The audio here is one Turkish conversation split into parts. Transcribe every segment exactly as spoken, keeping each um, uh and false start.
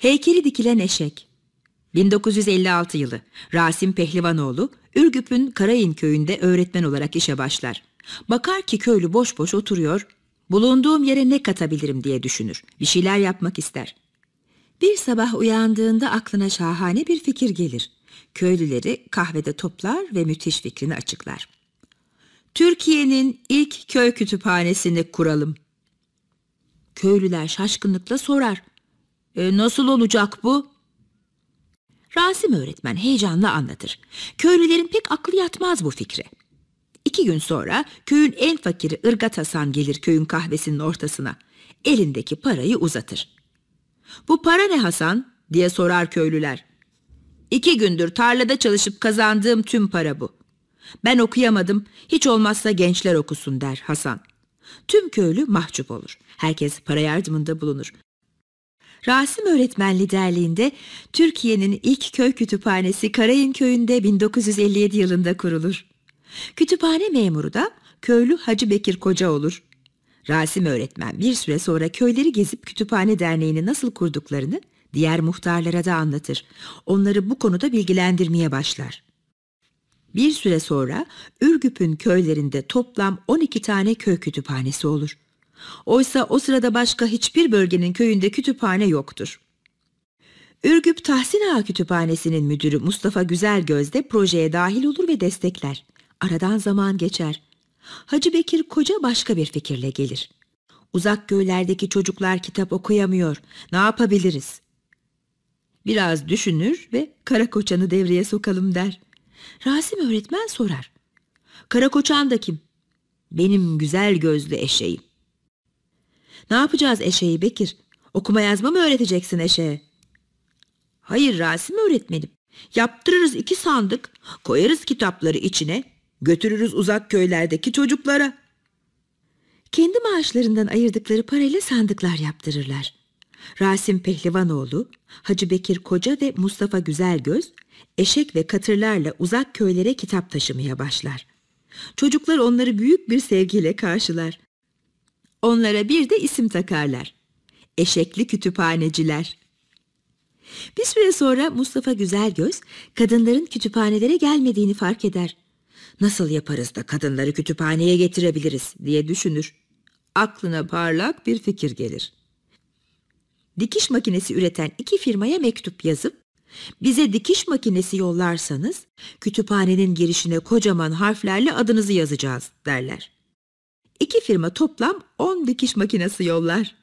Heykeli dikilen eşek. bin dokuz yüz elli altı yılı Rasim Pehlivanoğlu, Ürgüp'ün Karayın köyünde öğretmen olarak işe başlar. Bakar ki köylü boş boş oturuyor, bulunduğum yere ne katabilirim diye düşünür, bir şeyler yapmak ister. Bir sabah uyandığında aklına şahane bir fikir gelir. Köylüleri kahvede toplar ve müthiş fikrini açıklar. Türkiye'nin ilk köy kütüphanesini kuralım. Köylüler şaşkınlıkla sorar. E, nasıl olacak bu? Rasim öğretmen heyecanla anlatır. Köylülerin pek aklı yatmaz bu fikre. İki gün sonra köyün en fakiri Irgat Hasan gelir köyün kahvesinin ortasına. Elindeki parayı uzatır. Bu para ne Hasan diye sorar köylüler. İki gündür tarlada çalışıp kazandığım tüm para bu. Ben okuyamadım, hiç olmazsa gençler okusun der Hasan. Tüm köylü mahcup olur. Herkes para yardımında bulunur. Rasim öğretmen liderliğinde Türkiye'nin ilk köy kütüphanesi Karayın köyünde bin dokuz yüz elli yedi yılında kurulur. Kütüphane memuru da köylü Hacı Bekir Koca olur. Rasim öğretmen bir süre sonra köyleri gezip Kütüphane Derneği'ni nasıl kurduklarını diğer muhtarlara da anlatır. Onları bu konuda bilgilendirmeye başlar. Bir süre sonra Ürgüp'ün köylerinde toplam on iki tane köy kütüphanesi olur. Oysa o sırada başka hiçbir bölgenin köyünde kütüphane yoktur. Ürgüp Tahsin Ağa Kütüphanesi'nin müdürü Mustafa Güzelgöz de projeye dahil olur ve destekler. Aradan zaman geçer. Hacı Bekir Koca başka bir fikirle gelir. Uzak köylerdeki çocuklar kitap okuyamıyor. Ne yapabiliriz? Biraz düşünür ve Karakoçan'ı devreye sokalım der. Rasim öğretmen sorar. Karakoçan da kim? Benim güzel gözlü eşeğim. Ne yapacağız eşeği Bekir? Okuma yazma mı öğreteceksin eşeğe? Hayır Rasim öğretmenim. Yaptırırız iki sandık, koyarız kitapları içine, götürürüz uzak köylerdeki çocuklara. Kendi maaşlarından ayırdıkları parayla sandıklar yaptırırlar. Rasim Pehlivanoğlu, Hacı Bekir Koca ve Mustafa Güzelgöz, eşek ve katırlarla uzak köylere kitap taşımaya başlar. Çocuklar onları büyük bir sevgiyle karşılar. Onlara bir de isim takarlar. Eşekli kütüphaneciler. Bir süre sonra Mustafa Güzelgöz, kadınların kütüphanelere gelmediğini fark eder. Nasıl yaparız da kadınları kütüphaneye getirebiliriz diye düşünür. Aklına parlak bir fikir gelir. Dikiş makinesi üreten iki firmaya mektup yazıp, bize dikiş makinesi yollarsanız kütüphanenin girişine kocaman harflerle adınızı yazacağız derler. İki firma toplam on dikiş makinesi yollar.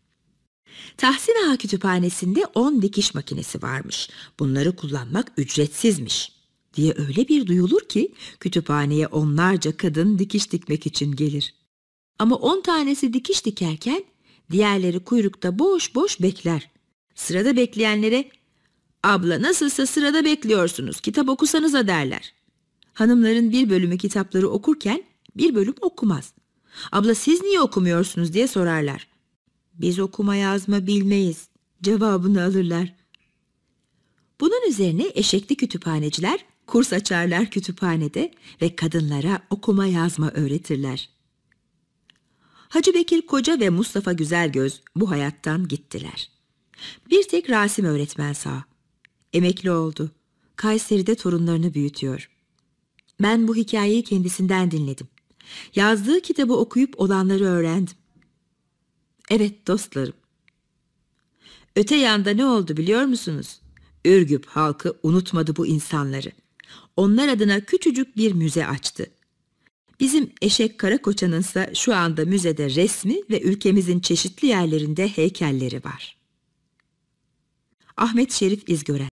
Tahsin Ağa Kütüphanesi'nde on dikiş makinesi varmış. Bunları kullanmak ücretsizmiş diye öyle bir duyulur ki kütüphaneye onlarca kadın dikiş dikmek için gelir. Ama on tanesi dikiş dikerken diğerleri kuyrukta boş boş bekler. Sırada bekleyenlere "Abla nasılsa sırada bekliyorsunuz, kitap okusanıza" derler. Hanımların bir bölümü kitapları okurken bir bölüm okumaz. "Abla siz niye okumuyorsunuz?" diye sorarlar. "Biz okuma yazma bilmeyiz" cevabını alırlar. Bunun üzerine eşekli kütüphaneciler kurs açarlar kütüphanede ve kadınlara okuma yazma öğretirler. Hacı Bekir Koca ve Mustafa Güzelgöz bu hayattan gittiler. Bir tek Rasim öğretmen sağ. Emekli oldu. Kayseri'de torunlarını büyütüyor. Ben bu hikayeyi kendisinden dinledim. Yazdığı kitabı okuyup olanları öğrendim. Evet dostlarım. Öte yanda ne oldu biliyor musunuz? Ürgüp halkı unutmadı bu insanları. Onlar adına küçücük bir müze açtı. Bizim Eşek Karakoçan'ınsa şu anda müzede resmi ve ülkemizin çeşitli yerlerinde heykelleri var. Ahmet Şerif İzgören.